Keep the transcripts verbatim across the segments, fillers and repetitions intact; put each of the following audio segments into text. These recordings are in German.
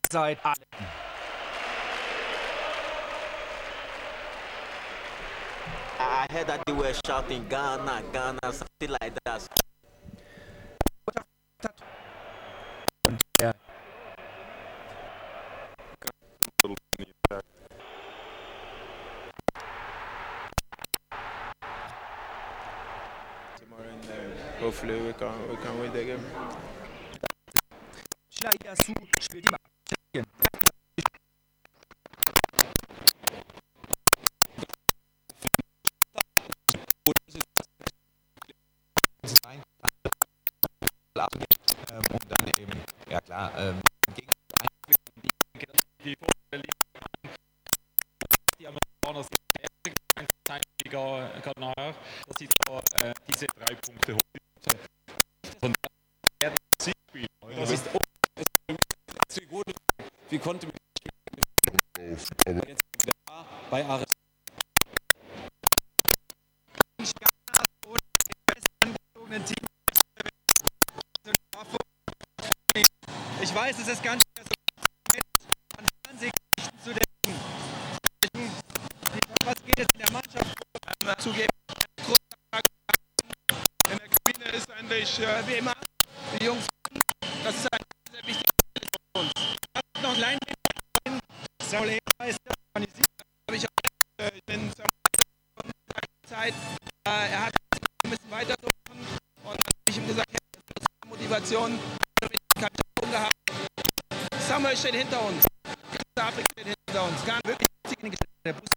seid alle. I heard that they were shouting Ghana, Ghana, something like that. Ja. Tomorrow, and uh, hopefully we can we can win the game. Yasu spielt immer. Und dann eben, ja klar, ähm, gegen die die Amerikaner sind Liga Kanal, dass sie da äh, diese drei Punkte holen. Von daher werden sie spielen. Das ist so gut. Wie konnte man jetzt bei Ares Ich weiß, es ist ganz schwer, so an Fernsehgeschichten zu denken. Was geht es in der Mannschaft? Zugeben. In der Kabine ist eigentlich äh, wie immer die Jungs. Das ist ein sehr wichtiges Spiel für uns. Ich habe noch ein klein wenig Saul Eber ist organisiert. Habe ich auch äh, in der Zeit. Äh, er hat ein bisschen weiter so machen. Und dann habe ich ihm gesagt, hey, das ist Motivation. Gehabt. Samuel steht hinter uns. Afrika steht hinter uns. Gar wirklich der Bus.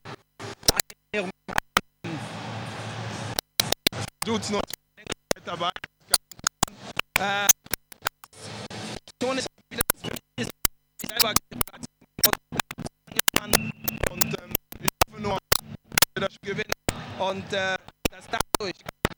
Tut's noch dabei. Äh, schon ist wieder selber und ähm, ich hoffe nur, dass wir das gewinnen und äh, das dadurch.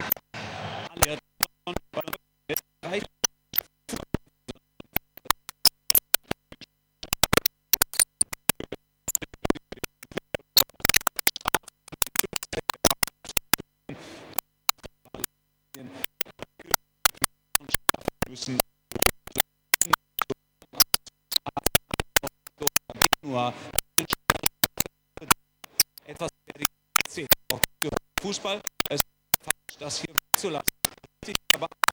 müssen nur etwas Fußball, es ist falsch, das hier zu lassen. Aber